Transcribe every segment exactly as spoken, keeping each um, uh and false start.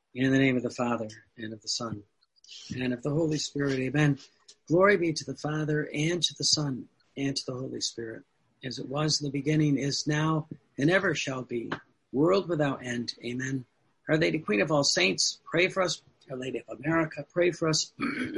In the name of the Father, and of the Son, and of the Holy Spirit, amen. Glory be to the Father, and to the Son, and to the Holy Spirit, as it was in the beginning, is now, and ever shall be, world without end, amen. Our Lady, Queen of all saints, pray for us. Our Lady of America, pray for us.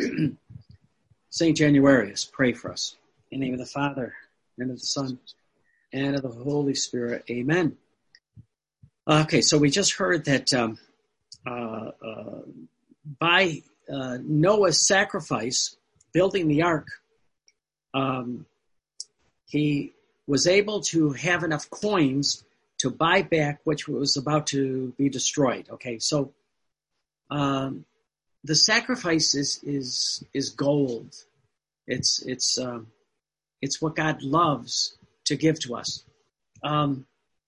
Saint Januarius, pray for us. In the name of the Father, and of the Son, and of the Holy Spirit, amen. Okay, so we just heard that um, uh, uh, by uh, Noah's sacrifice, building the ark, um, he was able to have enough coins to buy back which was about to be destroyed. Okay, so um, the sacrifice is is is gold. It's it's um, it's what God loves to give to us. Um,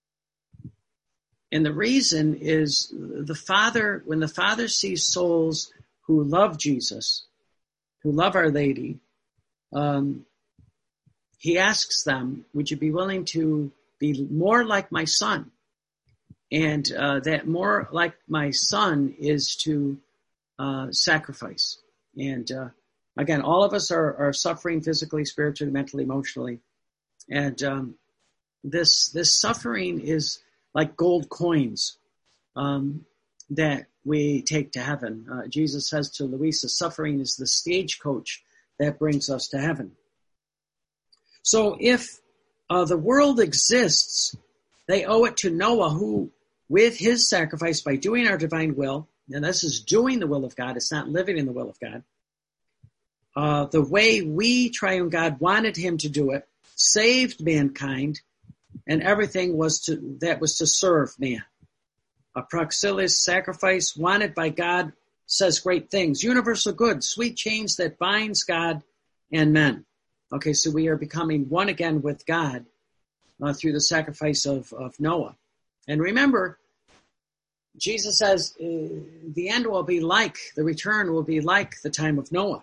And the reason is the Father, when the Father sees souls who love Jesus, who love Our Lady, um, he asks them, would you be willing to be more like my son? And uh, that more like my son is to uh, sacrifice. And uh, again, all of us are, are suffering physically, spiritually, mentally, emotionally. And um, this this suffering is like gold coins um, that we take to heaven. Uh, Jesus says to Louisa, suffering is the stagecoach that brings us to heaven. So if uh, the world exists, they owe it to Noah, who, with his sacrifice, by doing our divine will, and this is doing the will of God, it's not living in the will of God, uh, the way we, triune God, wanted him to do it, saved mankind, and everything was to that was to serve man. A Praxilius sacrifice wanted by God says great things. Universal good, sweet chains that binds God and men. Okay, so we are becoming one again with God uh, through the sacrifice of, of Noah. And remember, Jesus says uh, the end will be like, the return will be like the time of Noah.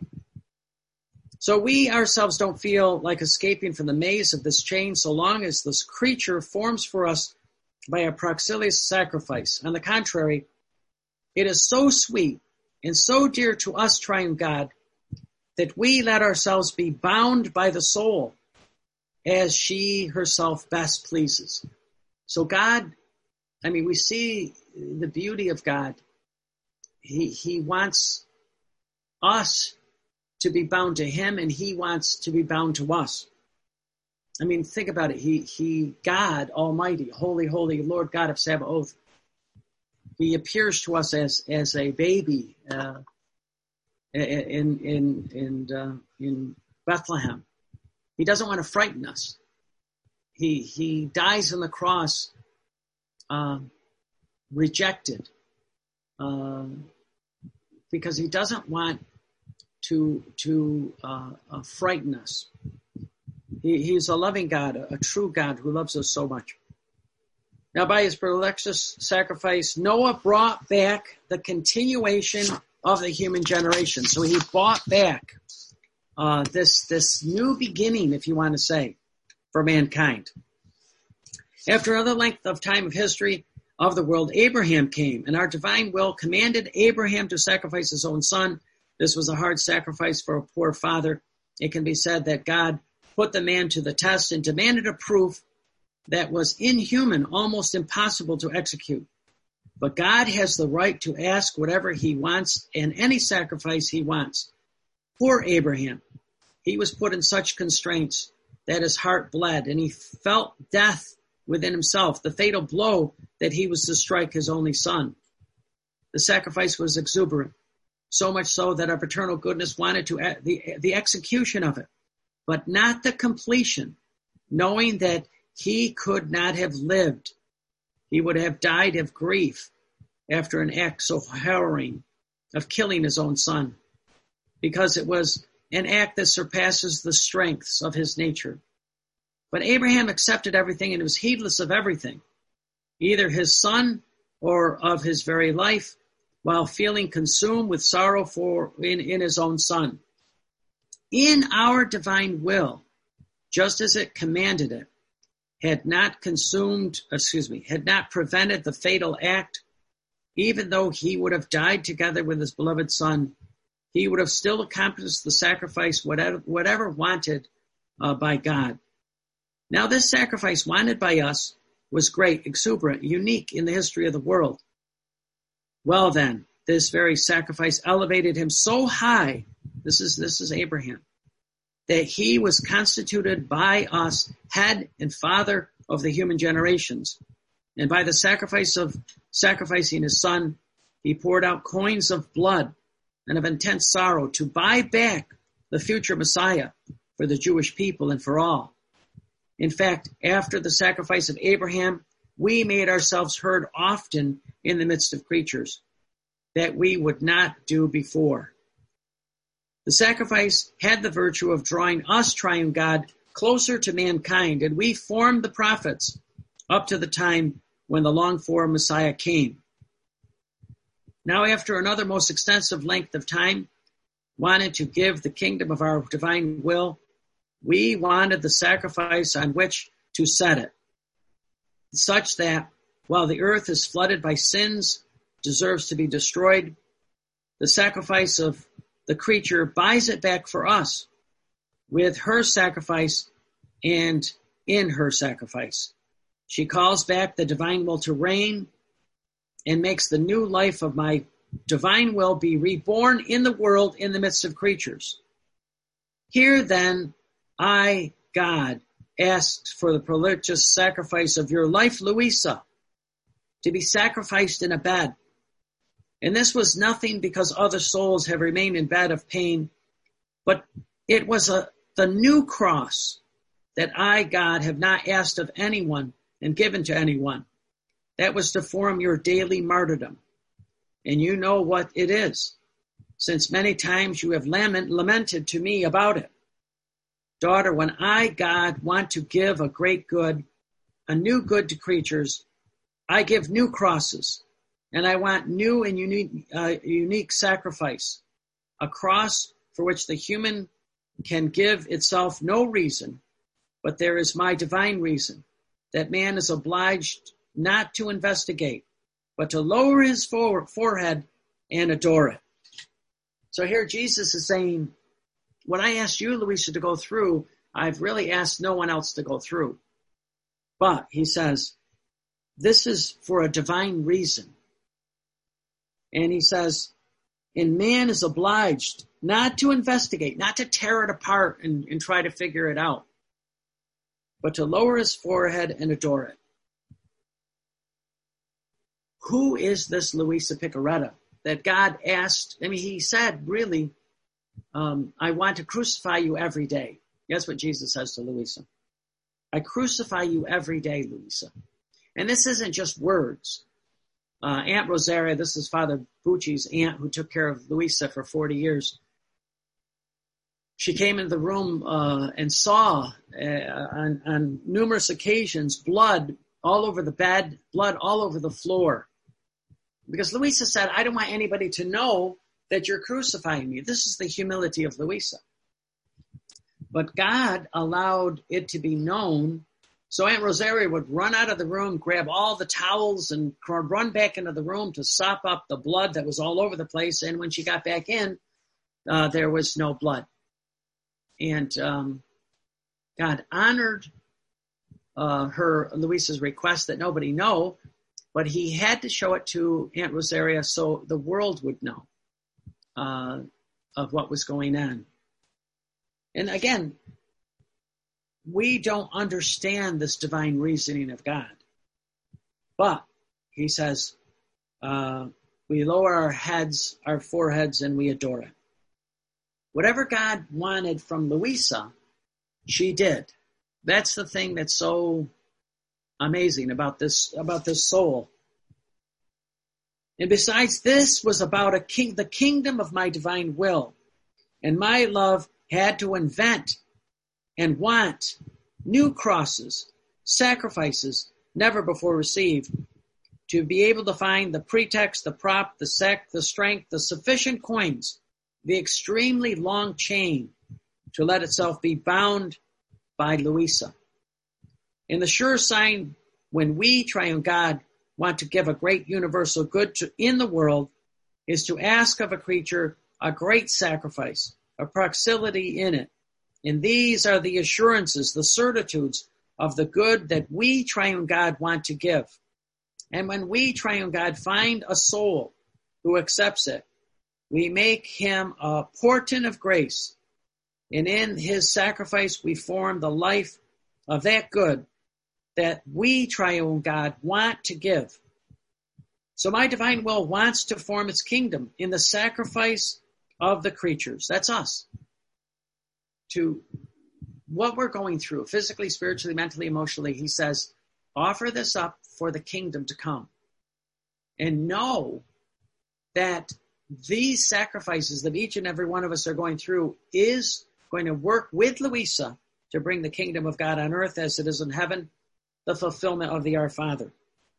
So we ourselves don't feel like escaping from the maze of this chain so long as this creature forms for us by a Praxilius sacrifice. On the contrary, it is so sweet and so dear to us, triune God, that we let ourselves be bound by the soul as she herself best pleases. So God, I mean, we see the beauty of God. He, he wants us to be bound to him, and he wants to be bound to us. I mean, think about it. He, he, God Almighty, holy, holy Lord God of Sabaoth, he appears to us as, as a baby uh, in, in, in, uh, in Bethlehem. He doesn't want to frighten us. He, he dies on the cross, uh, rejected, uh, because he doesn't want to to uh, uh, frighten us. He, he's a loving God, a, a true God who loves us so much. Now, by his prodigious sacrifice, Noah brought back the continuation of the human generation. So he brought back uh, this this new beginning, if you want to say, for mankind. After another length of time of history of the world, Abraham came, and our divine will commanded Abraham to sacrifice his own son. This was a hard sacrifice for a poor father. It can be said that God put the man to the test and demanded a proof that was inhuman, almost impossible to execute. But God has the right to ask whatever he wants and any sacrifice he wants. Poor Abraham, he was put in such constraints that his heart bled, and he felt death within himself, the fatal blow that he was to strike his only son. The sacrifice was exuberant. So much so that our paternal goodness wanted to the, the execution of it, but not the completion, knowing that he could not have lived. He would have died of grief after an act so harrowing of killing his own son, because it was an act that surpasses the strengths of his nature. But Abraham accepted everything and was heedless of everything, either his son or of his very life, while feeling consumed with sorrow for in, in his own son. In our divine will, just as it commanded it, had not consumed, excuse me, had not prevented the fatal act, even though he would have died together with his beloved Son, he would have still accomplished the sacrifice, whatever, whatever wanted uh, by God. Now, this sacrifice wanted by us was great, exuberant, unique in the history of the world. Well then, this very sacrifice elevated him so high, this is, this is Abraham, that he was constituted by us head and father of the human generations. And by the sacrifice of sacrificing his Son, he poured out coins of blood and of intense sorrow to buy back the future Messiah for the Jewish people and for all. In fact, after the sacrifice of Abraham, we made ourselves heard often in the midst of creatures that we would not do before. The sacrifice had the virtue of drawing us, triune God, closer to mankind, and we formed the prophets up to the time when the longed-for Messiah came. Now, after another most extensive length of time, wanted to give the kingdom of our divine will, we wanted the sacrifice on which to set it, such that while the earth is flooded by sins, deserves to be destroyed, the sacrifice of the creature buys it back for us with her sacrifice and in her sacrifice. She calls back the divine will to reign and makes the new life of my divine will be reborn in the world in the midst of creatures. Here then, I, God, asked for the prodigious sacrifice of your life, Louisa, to be sacrificed in a bed. And this was nothing because other souls have remained in bed of pain, but it was a, the new cross that I, God, have not asked of anyone and given to anyone. That was to form your daily martyrdom. And you know what it is, since many times you have lament, lamented to me about it. Daughter, when I, God, want to give a great good, a new good to creatures, I give new crosses, and I want new and unique, uh, unique sacrifice, a cross for which the human can give itself no reason, but there is my divine reason, that man is obliged not to investigate, but to lower his forehead and adore it. So here Jesus is saying, what I asked you, Louisa, to go through, I've really asked no one else to go through. But, he says, this is for a divine reason. And he says, and man is obliged not to investigate, not to tear it apart and, and try to figure it out, but to lower his forehead and adore it. Who is this Louisa Picaretta that God asked? I mean, he said, really, um, I want to crucify you every day. That's what Jesus says to Louisa. I crucify you every day, Louisa. And this isn't just words. Uh, Aunt Rosaria, this is Father Bucci's aunt who took care of Louisa for forty years. She came into the room uh, and saw uh, on, on numerous occasions blood all over the bed, blood all over the floor. Because Louisa said, I don't want anybody to know that you're crucifying me. This is the humility of Louisa. But God allowed it to be known. So Aunt Rosaria would run out of the room, grab all the towels, and run back into the room to sop up the blood that was all over the place. And when she got back in, uh, there was no blood. And um, God honored uh, her, Louisa's request that nobody know, but he had to show it to Aunt Rosaria so the world would know uh, of what was going on. And again, we don't understand this divine reasoning of God. But, he says, uh, we lower our heads, our foreheads, and we adore it. Whatever God wanted from Louisa, she did. That's the thing that's so amazing about this, about this soul. And besides, this was about a king, the kingdom of my divine will. And my love had to invent and want new crosses, sacrifices never before received, to be able to find the pretext, the prop, the sect, the strength, the sufficient coins, the extremely long chain to let itself be bound by Louisa. And the sure sign when we, triune God, want to give a great universal good to, in the world is to ask of a creature a great sacrifice, a proximity in it. And these are the assurances, the certitudes of the good that we, Triune God, want to give. And when we, Triune God, find a soul who accepts it, we make him a portent of grace. And in his sacrifice, we form the life of that good that we, Triune God, want to give. So my divine will wants to form its kingdom in the sacrifice of the creatures. That's us. To what we're going through, physically, spiritually, mentally, emotionally, he says, offer this up for the kingdom to come. And know that these sacrifices that each and every one of us are going through is going to work with Louisa to bring the kingdom of God on earth as it is in heaven, the fulfillment of the Our Father.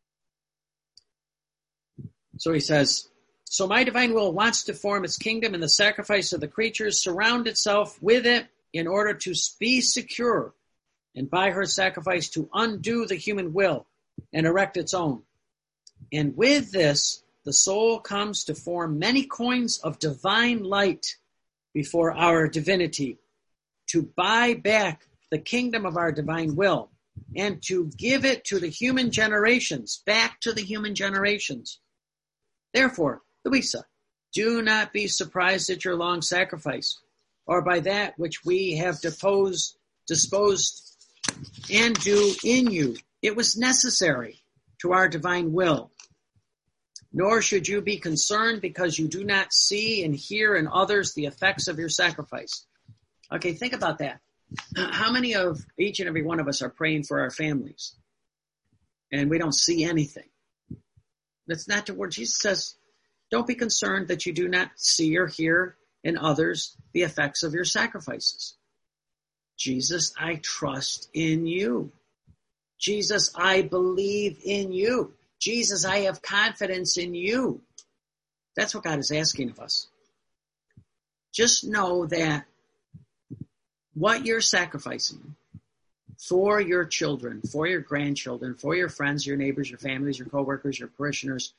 So he says, so my divine will wants to form its kingdom in the sacrifice of the creatures, surround itself with it in order to be secure, and by her sacrifice to undo the human will and erect its own. And with this, the soul comes to form many coins of divine light before our divinity, to buy back the kingdom of our divine will, and to give it to the human generations, back to the human generations. Therefore, Louisa, do not be surprised at your long sacrifice, or by that which we have deposed, disposed and do in you. It was necessary to our divine will. Nor should you be concerned because you do not see and hear in others the effects of your sacrifice. Okay, think about that. How many of each and every one of us are praying for our families and we don't see anything? That's not the word. Jesus says, don't be concerned that you do not see or hear in others the effects of your sacrifices. Jesus, I trust in you. Jesus, I believe in you. Jesus, I have confidence in you. That's what God is asking of us. Just know that what you're sacrificing for your children, for your grandchildren, for your friends, your neighbors, your families, your coworkers, your parishioners,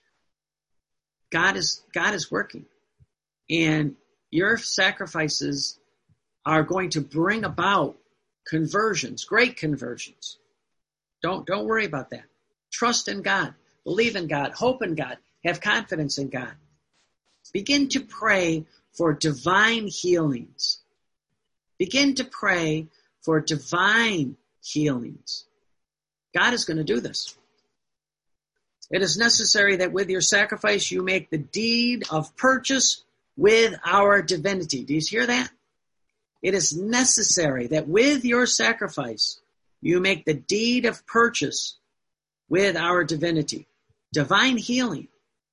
God is God is working. And your sacrifices are going to bring about conversions, great conversions. Don't, don't worry about that. Trust in God. Believe in God. Hope in God. Have confidence in God. Begin to pray for divine healings. Begin to pray for divine healings. God is going to do this. It is necessary that with your sacrifice you make the deed of purchase with our divinity. Do you hear that? It is necessary that with your sacrifice you make the deed of purchase with our divinity. Divine healing.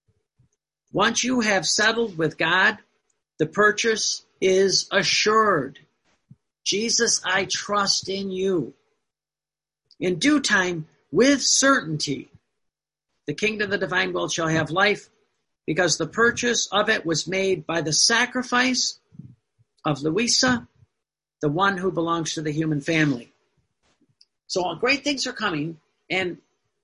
Once you have settled with God, the purchase is assured. Jesus, I trust in you. In due time, with certainty, the kingdom of the divine will shall have life, because the purchase of it was made by the sacrifice of Louisa, the one who belongs to the human family. So great things are coming, and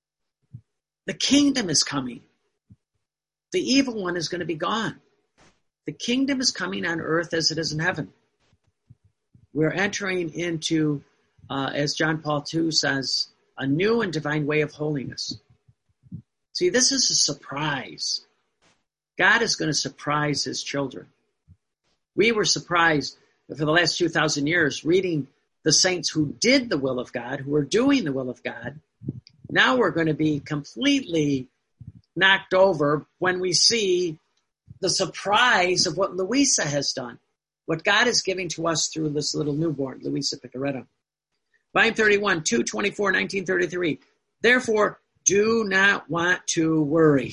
the kingdom is coming. The evil one is going to be gone. The kingdom is coming on earth as it is in heaven. We're entering into, uh, as John Paul the Second says, a new and divine way of holiness. See, this is a surprise. God is going to surprise his children. We were surprised for the last two thousand years reading the saints who did the will of God, who were doing the will of God. Now we're going to be completely knocked over when we see the surprise of what Louisa has done, what God is giving to us through this little newborn, Louisa Picaretta. Volume thirty-one, two twenty-four, nineteen thirty-three. Therefore, do not want to worry.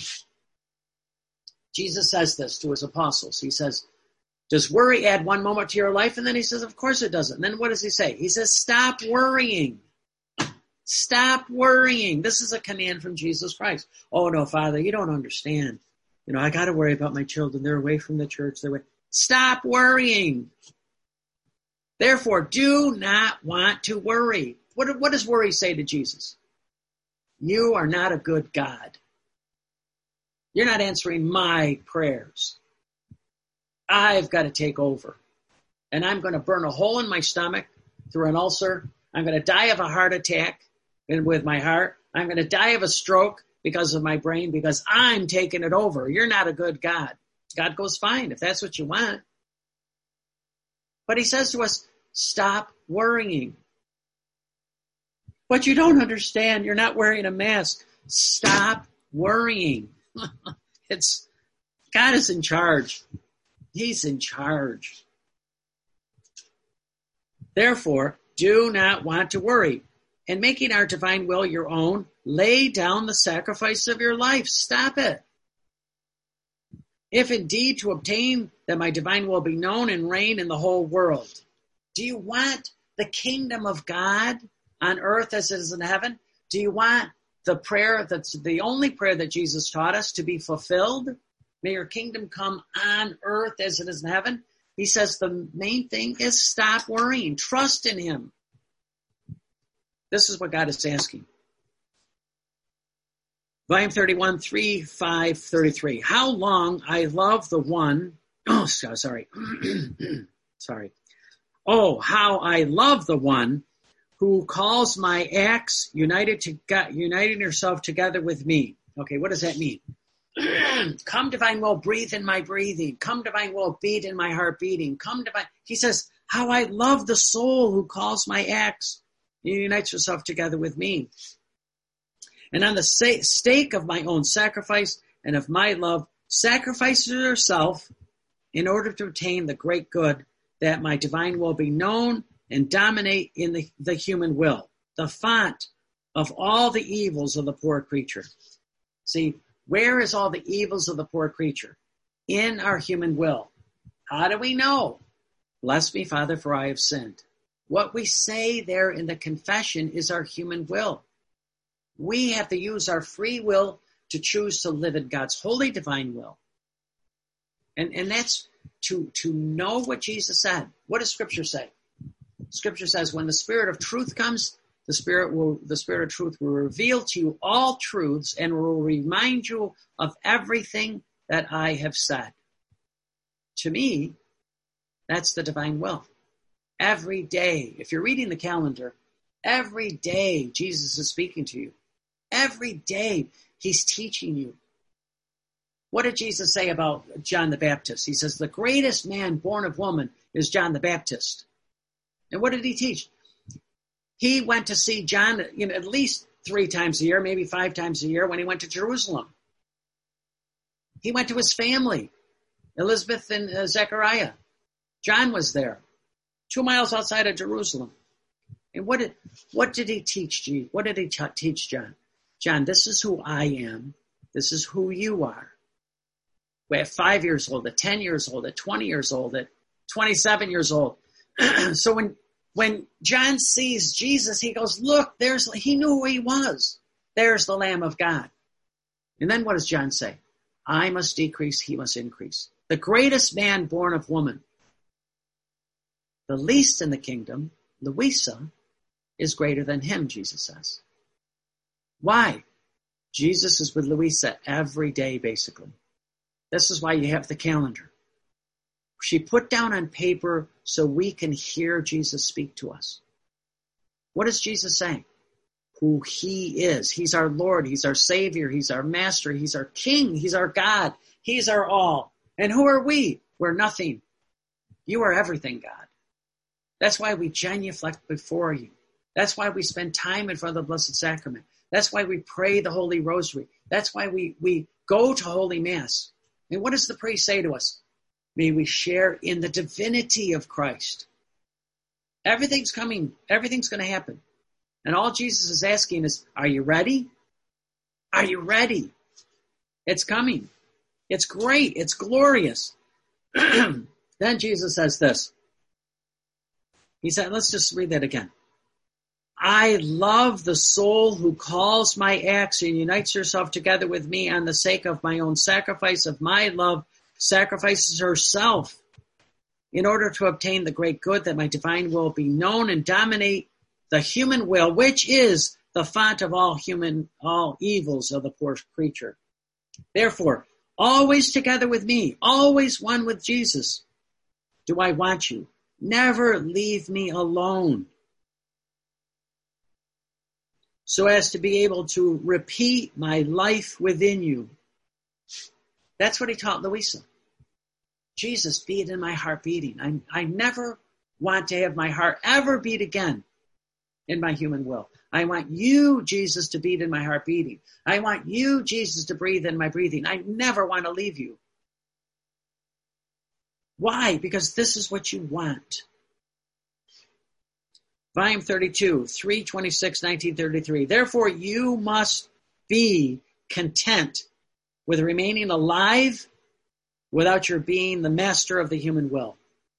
Jesus says this to his apostles. He says, does worry add one moment to your life? And then he says, of course it doesn't. And then what does he say? He says, stop worrying. Stop worrying. This is a command from Jesus Christ. Oh, no, Father, you don't understand. You know, I got to worry about my children. They're away from the church. They're away. Stop worrying. Therefore, do not want to worry. What, what does worry say to Jesus? You are not a good God. You're not answering my prayers. I've got to take over. And I'm going to burn a hole in my stomach through an ulcer. I'm going to die of a heart attack and with my heart. I'm going to die of a stroke because of my brain, because I'm taking it over. You're not a good God. God goes, fine, if that's what you want. But he says to us, stop worrying. But you don't understand. You're not wearing a mask. Stop worrying. It's God is in charge. He's in charge. Therefore, do not want to worry. And making our divine will your own, lay down the sacrifice of your life. Stop it. If indeed to obtain that my divine will be known and reign in the whole world. Do you want the kingdom of God on earth as it is in heaven? Do you want the prayer that's the only prayer that Jesus taught us to be fulfilled? May your kingdom come on earth as it is in heaven. He says the main thing is stop worrying. Trust in him. This is what God is asking. Volume thirty-one, three, five, thirty-three. How long I love the one, oh, sorry, sorry. Oh, how I love the one who calls my acts united to God, uniting herself together with me. Okay, what does that mean? Come divine will, breathe in my breathing. Come divine will, beat in my heart beating. Come divine. He says, how I love the soul who calls my acts and unites herself together with me. And on the stake of my own sacrifice and of my love, sacrifices herself in order to obtain the great good that my divine will be known and dominate in the, the human will, the font of all the evils of the poor creature. See, where is all the evils of the poor creature? In our human will. How do we know? Bless me, Father, for I have sinned. What we say there in the confession is our human will. We have to use our free will to choose to live in God's holy divine will. And, and that's to, to know what Jesus said. What does Scripture say? Scripture says, when the Spirit of truth comes, the Spirit will, the Spirit of truth will reveal to you all truths and will remind you of everything that I have said. To me, that's the divine will. Every day, if you're reading the calendar, every day Jesus is speaking to you. Every day he's teaching you. What did Jesus say about John the Baptist? He says, the greatest man born of woman is John the Baptist. And what did he teach? He went to see John, you know, at least three times a year, maybe five times a year when he went to Jerusalem. He went to his family, Elizabeth and uh, Zechariah. John was there, two miles outside of Jerusalem. And what did what did he teach? What did he t- teach John? John, this is who I am. This is who you are. At five years old, at ten years old, at twenty years old, at twenty-seven years old. So when when John sees Jesus, he goes, look, there's he knew who he was. There's the Lamb of God. And then what does John say? I must decrease, he must increase. The greatest man born of woman. The least in the kingdom, Louisa, is greater than him, Jesus says. Why? Jesus is with Louisa every day, basically. This is why you have the calendar. She put down on paper so we can hear Jesus speak to us. What is Jesus saying? Who he is. He's our Lord. He's our Savior. He's our Master. He's our King. He's our God. He's our all. And who are we? We're nothing. You are everything, God. That's why we genuflect before you. That's why we spend time in front of the Blessed Sacrament. That's why we pray the Holy Rosary. That's why we, we go to Holy Mass. And what does the priest say to us? May we share in the divinity of Christ. Everything's coming. Everything's going to happen. And all Jesus is asking is, are you ready? Are you ready? It's coming. It's great. It's glorious. Then Jesus says this. He said, let's just read that again. I love the soul who calls my acts and unites herself together with me on the sake of my own sacrifice, of my love, sacrifices herself in order to obtain the great good that my divine will be known and dominate the human will, which is the font of all human, all evils of the poor creature. Therefore, always together with me, always one with Jesus, do I want you. Never leave me alone, so as to be able to repeat my life within you. That's what he taught Louisa. Jesus, beat in my heart beating. I, I never want to have my heart ever beat again in my human will. I want you, Jesus, to beat in my heart beating. I want you, Jesus, to breathe in my breathing. I never want to leave you. Why? Because this is what you want. Volume thirty-two, three twenty-six, nineteen thirty-three. Therefore, you must be content with remaining alive without your being the master of the human will.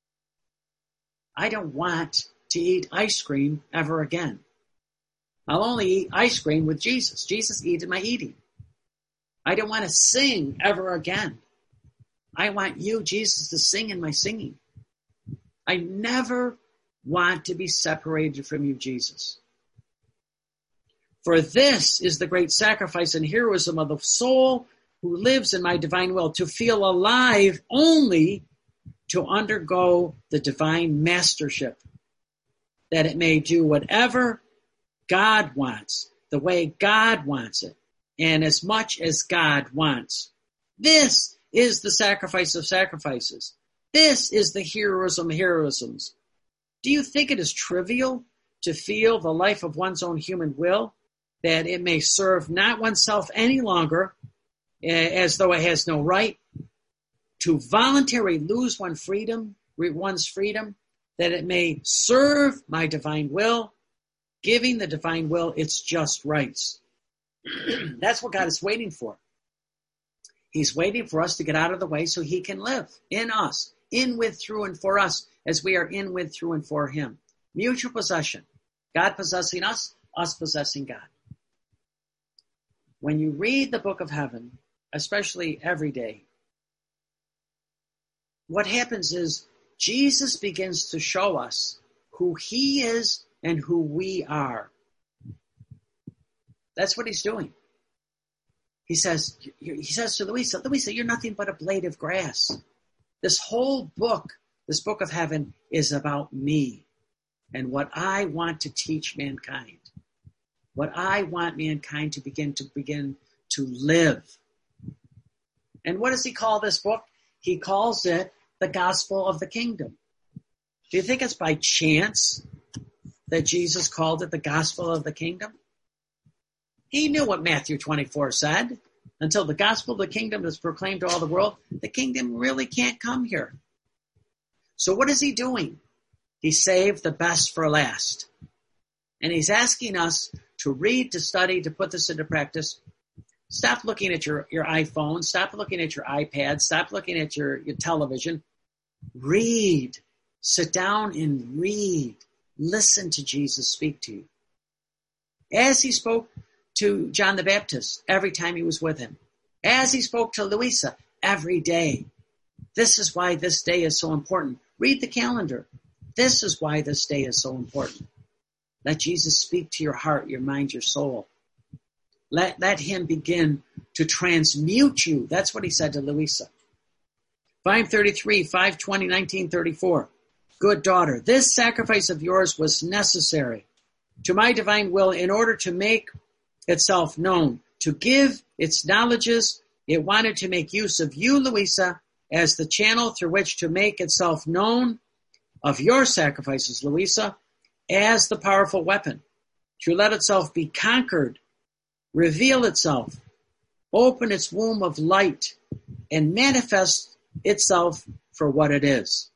I don't want to eat ice cream ever again. I'll only eat ice cream with Jesus. Jesus eats in my eating. I don't want to sing ever again. I want you, Jesus, to sing in my singing. I never want to be separated from you, Jesus. For this is the great sacrifice and heroism of the soul who lives in my divine will, to feel alive only to undergo the divine mastership, that it may do whatever God wants, the way God wants it, and as much as God wants. This is the sacrifice of sacrifices. This is the heroism of heroisms. Do you think it is trivial to feel the life of one's own human will, that it may serve not oneself any longer, as though it has no right, to voluntarily lose one's freedom, one's freedom, that it may serve my divine will, giving the divine will its just rights? That's what God is waiting for. He's waiting for us to get out of the way so he can live in us, in, with, through, and for us, as we are in, with, through, and for him. Mutual possession. God possessing us, us possessing God. When you read the book of heaven, especially every day, what happens is Jesus begins to show us who he is and who we are. That's what he's doing. He says, he says to Louisa, Louisa, you're nothing but a blade of grass. This whole book, this book of heaven, is about me and what I want to teach mankind. What I want mankind to begin to begin to live. And what does he call this book? He calls it the gospel of the kingdom. Do you think it's by chance that Jesus called it the gospel of the kingdom? He knew what Matthew twenty-four said. Until the gospel of the kingdom is proclaimed to all the world, the kingdom really can't come here. So what is he doing? He saved the best for last. And he's asking us to read, to study, to put this into practice. Stop looking at your, your iPhone. Stop looking at your iPad. Stop looking at your, your television. Read. Sit down and read. Listen to Jesus speak to you. As he spoke to John the Baptist every time he was with him. As he spoke to Louisa every day. This is why this day is so important. Read the calendar. This is why this day is so important. Let Jesus speak to your heart, your mind, your soul. Let, let him begin to transmute you. That's what he said to Louisa. five thirty-three, five twenty, nineteen thirty-four. Good daughter, this sacrifice of yours was necessary to my divine will in order to make itself known, to give its knowledges. It wanted to make use of you, Louisa, as the channel through which to make itself known, of your sacrifices, Louisa, as the powerful weapon, to let itself be conquered, reveal itself, open its womb of light, and manifest itself for what it is.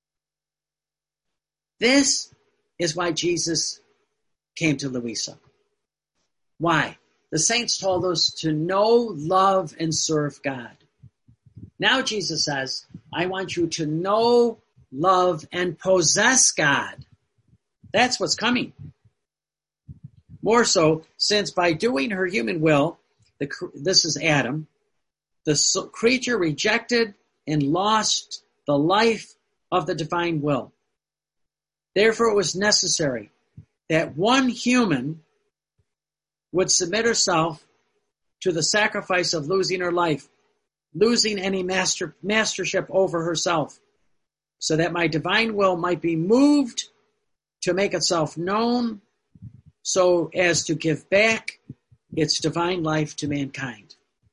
This is why Jesus came to Louisa. Why? The saints told us to know, love, and serve God. Now Jesus says, I want you to know, love, and possess God. That's what's coming. More so, since by doing her human will, the, this is Adam, the creature rejected and lost the life of the divine will. Therefore, it was necessary that one human would submit herself to the sacrifice of losing her life, losing any master, mastership over herself, so that my divine will might be moved to make itself known, so as to give back its divine life to mankind.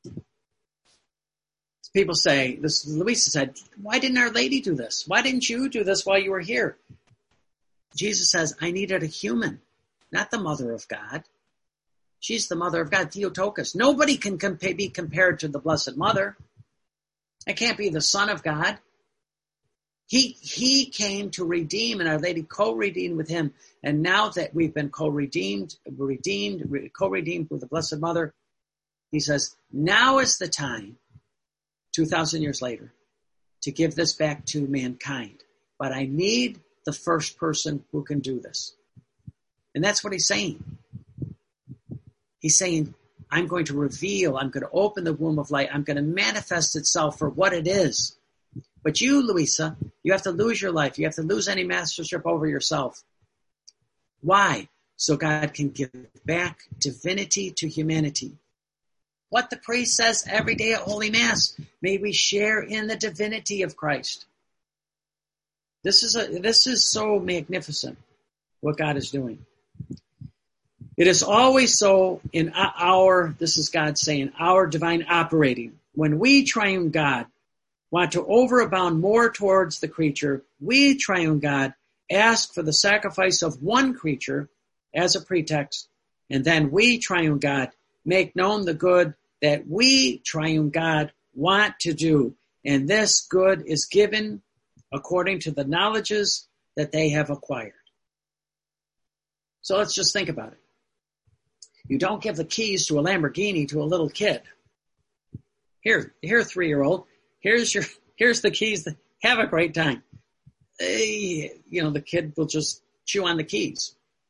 People say, this Louisa said, why didn't Our Lady do this? Why didn't you do this while you were here? Jesus says, I needed a human, not the mother of God. She's the mother of God, Theotokos. Nobody can compa- be compared to the Blessed Mother. It can't be the Son of God. He, he came to redeem, and Our Lady co-redeemed with him. And now that we've been co-redeemed, redeemed, co-redeemed with the Blessed Mother, he says, now is the time, two thousand years later, to give this back to mankind. But I need the first person who can do this. And that's what he's saying. He's saying, I'm going to reveal, I'm going to open the womb of light, I'm going to manifest itself for what it is. But you, Louisa, you have to lose your life. You have to lose any mastership over yourself. Why? So God can give back divinity to humanity. What the priest says every day at Holy Mass, may we share in the divinity of Christ. This is a, this is so magnificent, what God is doing. It is always so in our, this is God saying, our divine operating. When we, triune God, want to overabound more towards the creature, we, triune God, ask for the sacrifice of one creature as a pretext, and then we, triune God, make known the good that we, triune God, want to do. And this good is given according to the knowledges that they have acquired. So let's just think about it. You don't give the keys to a Lamborghini to a little kid. Here, here, three-year-old, here's your, here's the keys. Have a great time. Hey, you know, the kid will just chew on the keys.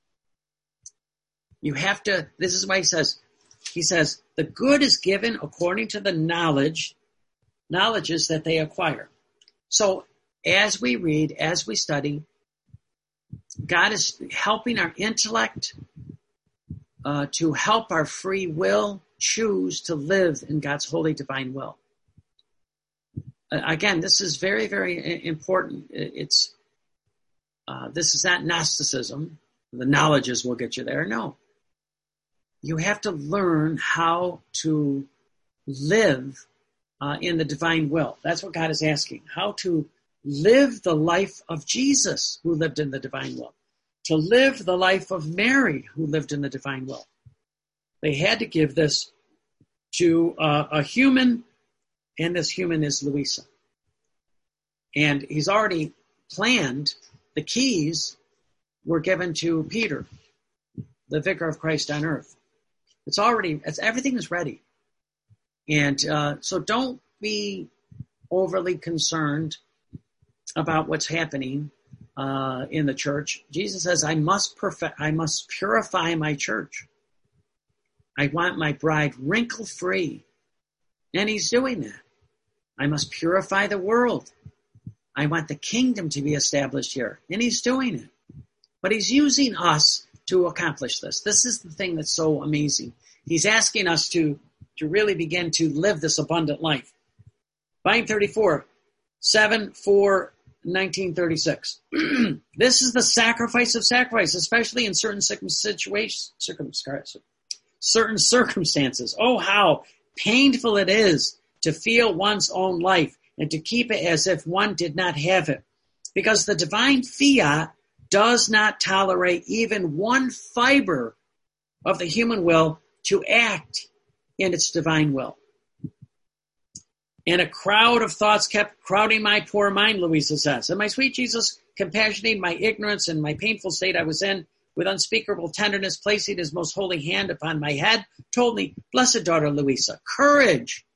You have to, this is why he says, he says, the good is given according to the knowledge, knowledges that they acquire. So as we read, as we study, God is helping our intellect uh, to help our free will choose to live in God's holy divine will. Uh, again, this is very, very important. It's uh, this is not Gnosticism. The knowledges will get you there. No. You have to learn how to live uh, in the divine will. That's what God is asking. How to live the life of Jesus, who lived in the divine will. To live the life of Mary, who lived in the divine will. They had to give this to uh, a human, and this human is Louisa. And he's already planned, the keys were given to Peter, the vicar of Christ on earth. It's already, it's, everything is ready. And uh, so don't be overly concerned about what's happening uh, in the church. Jesus says, I must perfect, I must purify my church. I want my bride wrinkle-free. And he's doing that. I must purify the world. I want the kingdom to be established here. And he's doing it. But he's using us to accomplish this. This is the thing that's so amazing. He's asking us to, to really begin to live this abundant life. Volume thirty-four, seven four nineteen thirty-six. This is the sacrifice of sacrifice, especially in certain situations, circumstances. Certain circumstances. Oh, how painful it is to feel one's own life and to keep it as if one did not have it. Because the divine fiat does not tolerate even one fiber of the human will to act in its divine will. And a crowd of thoughts kept crowding my poor mind, Louisa says. And my sweet Jesus, compassionating my ignorance and my painful state I was in, with unspeakable tenderness, placing his most holy hand upon my head, told me, Blessed daughter Louisa, courage.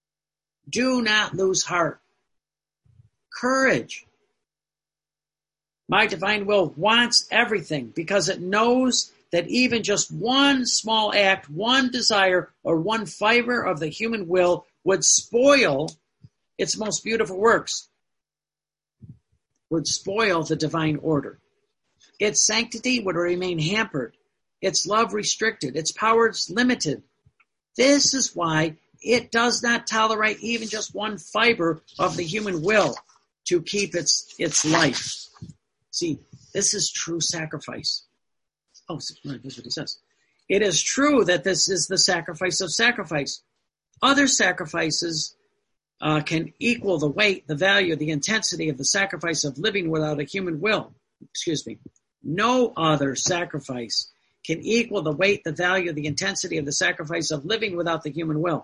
Do not lose heart. Courage. My divine will wants everything because it knows that even just one small act, one desire, or one fiber of the human will would spoil its most beautiful works, would spoil the divine order. Its sanctity would remain hampered, its love restricted, its powers limited. This is why it does not tolerate even just one fiber of the human will to keep its its life. See, this is true sacrifice. Oh, here's what he says. It is true that this is the sacrifice of sacrifice. Other sacrifices uh, can equal the weight, the value, the intensity of the sacrifice of living without a human will. Excuse me. No other sacrifice can equal the weight, the value, the intensity of the sacrifice of living without the human will.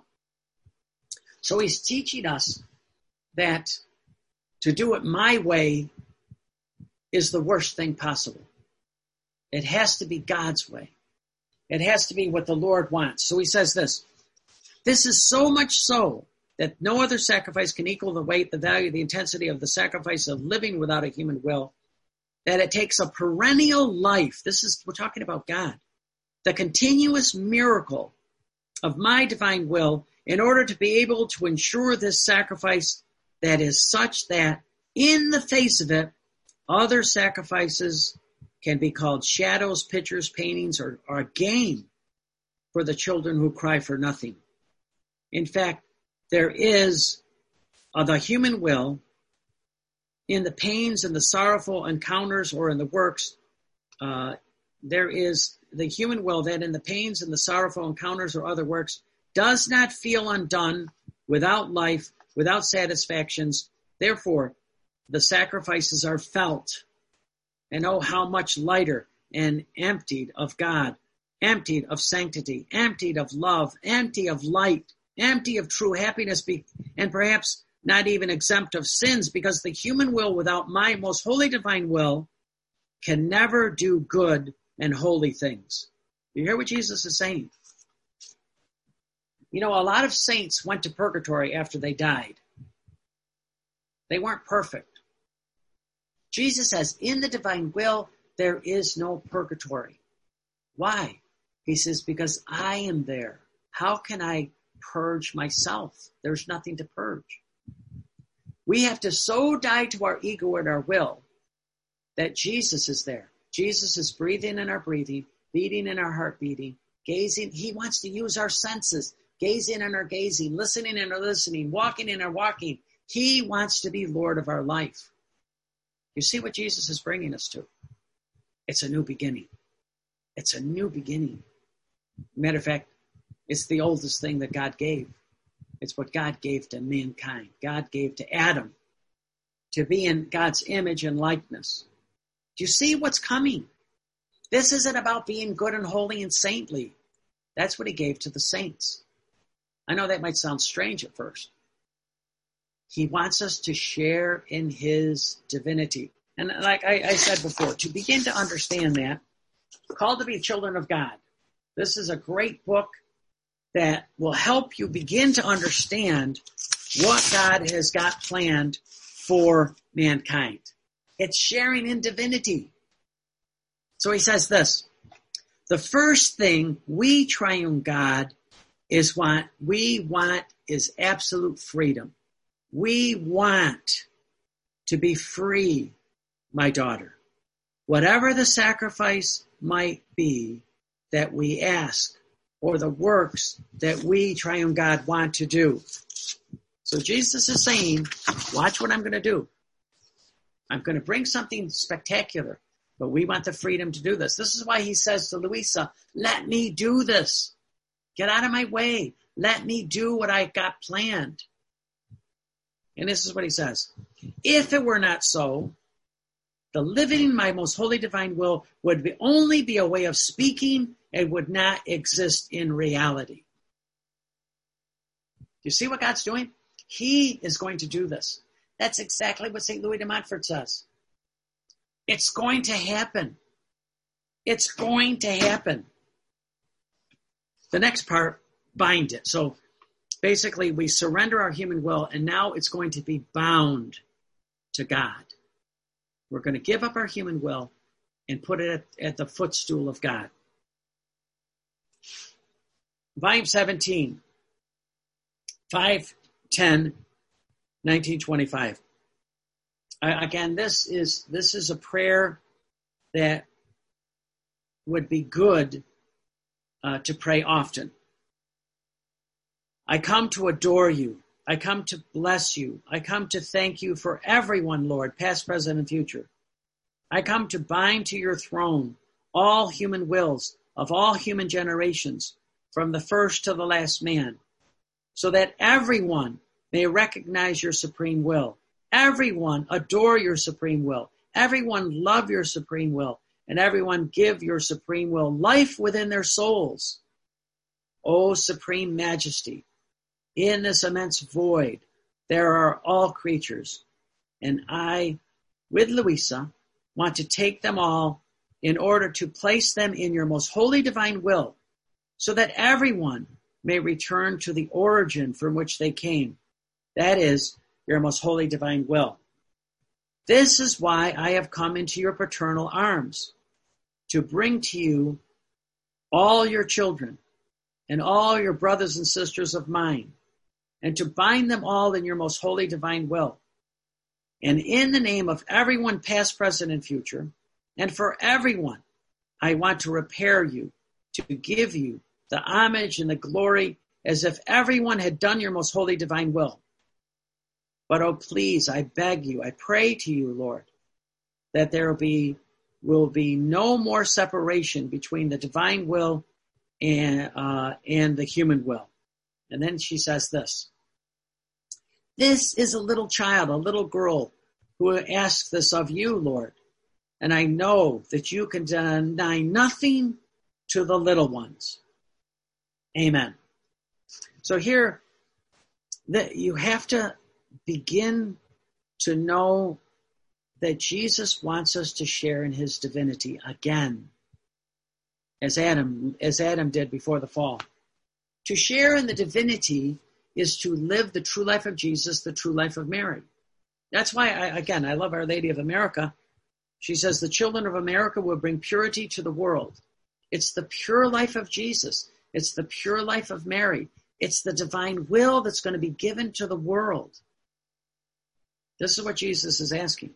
So he's teaching us that to do it my way is the worst thing possible. It has to be God's way. It has to be what the Lord wants. So he says this, this is so much so that no other sacrifice can equal the weight, the value, the intensity of the sacrifice of living without a human will, that it takes a perennial life. This is, we're talking about God, the continuous miracle of my divine will in order to be able to ensure this sacrifice that is such that in the face of it, other sacrifices can be called shadows, pictures, paintings, or, or a game for the children who cry for nothing. In fact, there is uh, the human will in the pains and the sorrowful encounters or in the works. Uh, there is the human will that in the pains and the sorrowful encounters or other works does not feel undone, without life, without satisfactions. Therefore, the sacrifices are felt. And oh, how much lighter and emptied of God, emptied of sanctity, emptied of love, empty of light, empty of true happiness, be, and perhaps not even exempt of sins, because the human will without my most holy divine will can never do good and holy things. You hear what Jesus is saying? You know, a lot of saints went to purgatory after they died. They weren't perfect. Jesus says, in the divine will, there is no purgatory. Why? He says, because I am there. How can I purge myself? There's nothing to purge. We have to so die to our ego and our will that Jesus is there. Jesus is breathing in our breathing, beating in our heart beating, gazing. He wants to use our senses, gazing in our gazing, listening in our listening, walking in our walking. He wants to be Lord of our life. You see what Jesus is bringing us to? It's a new beginning. It's a new beginning. Matter of fact, it's the oldest thing that God gave. It's what God gave to mankind. God gave to Adam to be in God's image and likeness. Do you see what's coming? This isn't about being good and holy and saintly. That's what he gave to the saints. I know that might sound strange at first. He wants us to share in his divinity. And like I, I said before, to begin to understand that, Called to be Children of God. This is a great book that will help you begin to understand what God has got planned for mankind. It's sharing in divinity. So he says this, the first thing we triune God is what we want is absolute freedom. We want to be free, my daughter. Whatever the sacrifice might be that we ask, or the works that we, triune God, want to do. So Jesus is saying, watch what I'm going to do. I'm going to bring something spectacular, but we want the freedom to do this. This is why he says to Louisa, let me do this. Get out of my way. Let me do what I got planned. And this is what he says. If it were not so, the living my most holy divine will would be only be a way of speaking and would not exist in reality. You see what God's doing? He is going to do this. That's exactly what Saint Louis de Montfort says. It's going to happen. It's going to happen. The next part, bind it. So basically we surrender our human will and now it's going to be bound to God. We're going to give up our human will and put it at, at the footstool of God. Volume seventeen, five ten, nineteen twenty-five. Uh, again, this is this is a prayer that would be good uh, to pray often. I come to adore you. I come to bless you. I come to thank you for everyone, Lord, past, present, and future. I come to bind to your throne all human wills of all human generations, from the first to the last man, so that everyone may recognize your supreme will. Everyone adore your supreme will. Everyone love your supreme will. And everyone give your supreme will life within their souls. O supreme majesty, in this immense void, there are all creatures. And I, with Louisa, want to take them all in order to place them in your most holy divine will, so that everyone may return to the origin from which they came. That is, your most holy divine will. This is why I have come into your paternal arms, to bring to you all your children and all your brothers and sisters of mine, and to bind them all in your most holy divine will. And in the name of everyone past, present, and future, and for everyone, I want to repair you, to give you the homage and the glory as if everyone had done your most holy divine will. But oh, please, I beg you, I pray to you, Lord, that there will be, will be no more separation between the divine will and, uh, and the human will. And then she says this. This is a little child, a little girl, who asks this of you, Lord. And I know that you can deny nothing to the little ones. Amen. So here, that you have to begin to know that Jesus wants us to share in his divinity again, as Adam, as Adam did before the fall. To share in the divinity is to live the true life of Jesus, the true life of Mary. That's why, I, again, I love Our Lady of America. She says the children of America will bring purity to the world. It's the pure life of Jesus. It's the pure life of Mary. It's the divine will that's going to be given to the world. This is what Jesus is asking.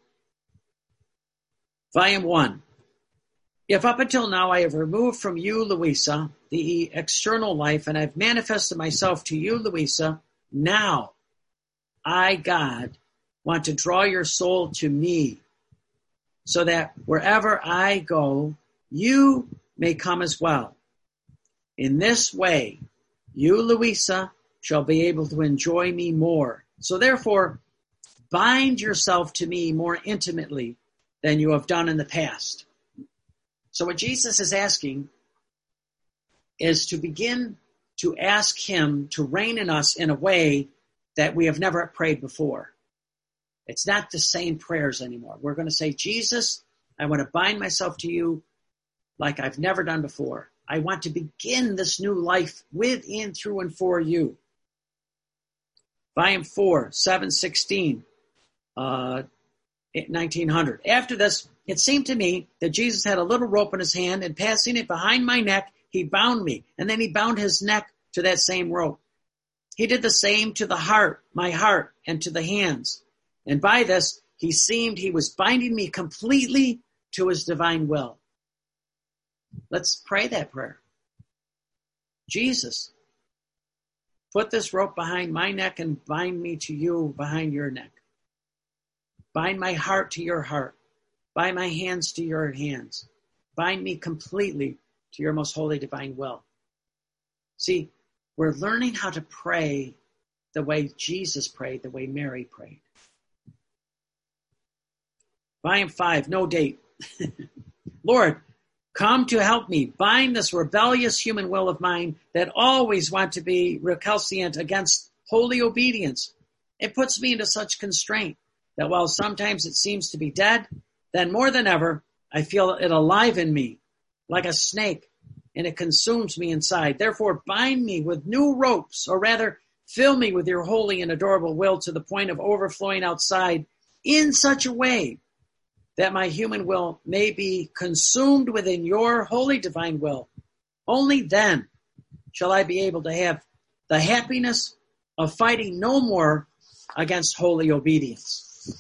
Volume one. If up until now I have removed from you, Louisa, the external life, and I've manifested myself to you, Louisa, now I, God, want to draw your soul to me, so that wherever I go, you may come as well. In this way, you, Louisa, shall be able to enjoy me more. So therefore, bind yourself to me more intimately than you have done in the past. So what Jesus is asking is to begin to ask him to reign in us in a way that we have never prayed before. It's not the same prayers anymore. We're going to say, Jesus, I want to bind myself to you like I've never done before. I want to begin this new life with, in, through, and for you. Volume four, seven sixteen, uh, nineteen hundred. After this, it seemed to me that Jesus had a little rope in his hand, and passing it behind my neck, he bound me. And then he bound his neck to that same rope. He did the same to the heart, my heart, and to the hands. And by this, he seemed he was binding me completely to his divine will. Let's pray that prayer. Jesus, put this rope behind my neck and bind me to you behind your neck. Bind my heart to your heart. Bind my hands to your hands. Bind me completely to your most holy divine will. See, we're learning how to pray the way Jesus prayed, the way Mary prayed. Volume five, no date. Lord, come to help me bind this rebellious human will of mine that always want to be recalcitrant against holy obedience. It puts me into such constraint that while sometimes it seems to be dead, then more than ever, I feel it alive in me, like a snake, and it consumes me inside. Therefore, bind me with new ropes, or rather, fill me with your holy and adorable will to the point of overflowing outside in such a way that my human will may be consumed within your holy divine will. Only then shall I be able to have the happiness of fighting no more against holy obedience.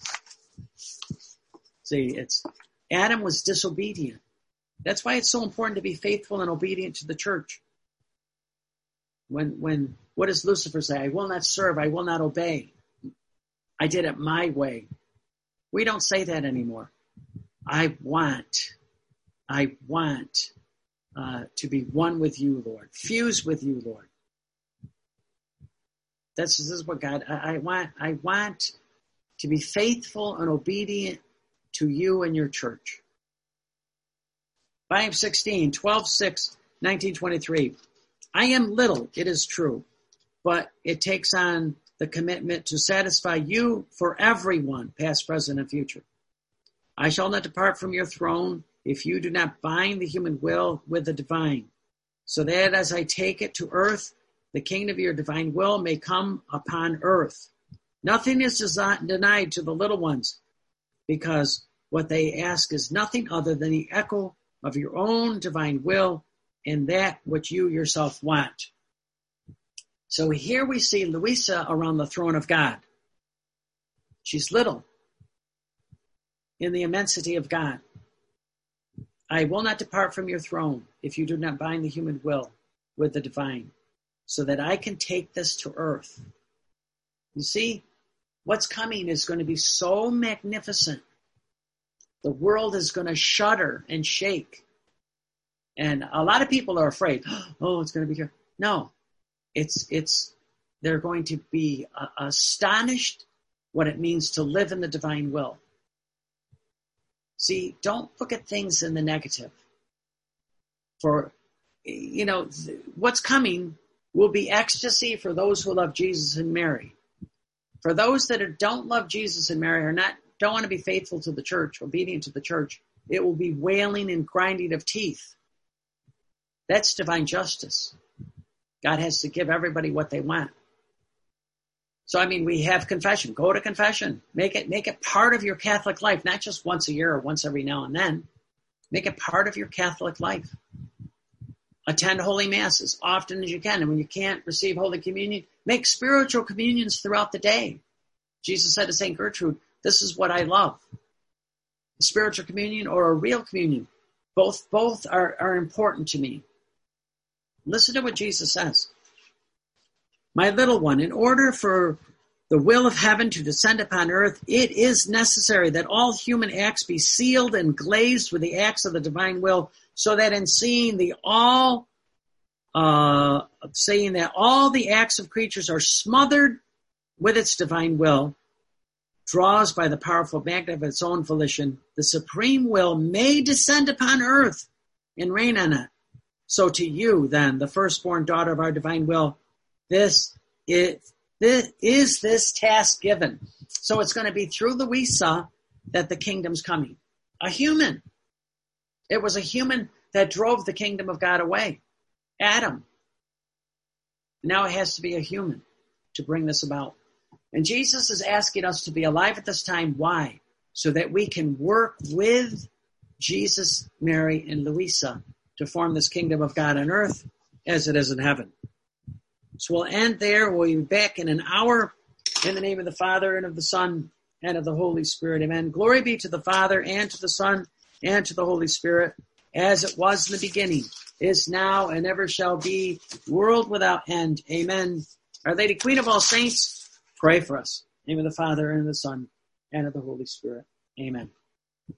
See, it's Adam was disobedient. That's why it's so important to be faithful and obedient to the church. When, when, what does Lucifer say? I will not serve. I will not obey. I did it my way. We don't say that anymore. I want, I want uh, to be one with you, Lord. Fuse with you, Lord. This, this is what God, I, I want, I want to be faithful and obedient to you and your church. five sixteen, twelve six, nineteen twenty-three. I am little, it is true, but it takes on the commitment to satisfy you for everyone, past, present, and future. I shall not depart from your throne if you do not bind the human will with the divine, so that as I take it to earth, the kingdom of your divine will may come upon earth. Nothing is desi- denied to the little ones, because what they ask is nothing other than the echo of your own divine will and that which you yourself want. So here we see Louisa around the throne of God. She's little in the immensity of God. I will not depart from your throne if you do not bind the human will with the divine, so that I can take this to earth. You see, what's coming is going to be so magnificent. The world is going to shudder and shake. And a lot of people are afraid, oh, it's going to be here. No, it's, it's, they're going to be uh, astonished what it means to live in the divine will. See, don't look at things in the negative. For, you know, th- what's coming will be ecstasy for those who love Jesus and Mary. For those that are, don't love Jesus and Mary, or not, don't want to be faithful to the church, obedient to the church, it will be wailing and grinding of teeth. That's divine justice. God has to give everybody what they want. So, I mean, we have confession. Go to confession. Make it, make it part of your Catholic life, not just once a year or once every now and then. Make it part of your Catholic life. Attend Holy Mass as often as you can. And when you can't receive Holy Communion, make spiritual communions throughout the day. Jesus said to Saint Gertrude, this is what I love. A spiritual communion or a real communion. Both, both are, are important to me. Listen to what Jesus says. My little one, in order for the will of heaven to descend upon earth, it is necessary that all human acts be sealed and glazed with the acts of the divine will, so that in seeing the all, uh, saying that all the acts of creatures are smothered with its divine will, draws by the powerful magnet of its own volition, the supreme will may descend upon earth and reign on it. So to you, then, the firstborn daughter of our divine will, this is, this is this task given. So it's going to be through Louisa that the kingdom's coming. A human. It was a human that drove the kingdom of God away. Adam. Now it has to be a human to bring this about. And Jesus is asking us to be alive at this time. Why? So that we can work with Jesus, Mary, and Louisa to form this kingdom of God on earth as it is in heaven. So we'll end there. We'll be back in an hour in the name of the Father and of the Son and of the Holy Spirit. Amen. Glory be to the Father and to the Son and to the Holy Spirit, as it was in the beginning, is now, and ever shall be, world without end. Amen. Our Lady, Queen of all saints, pray for us. In the name of the Father and of the Son and of the Holy Spirit. Amen.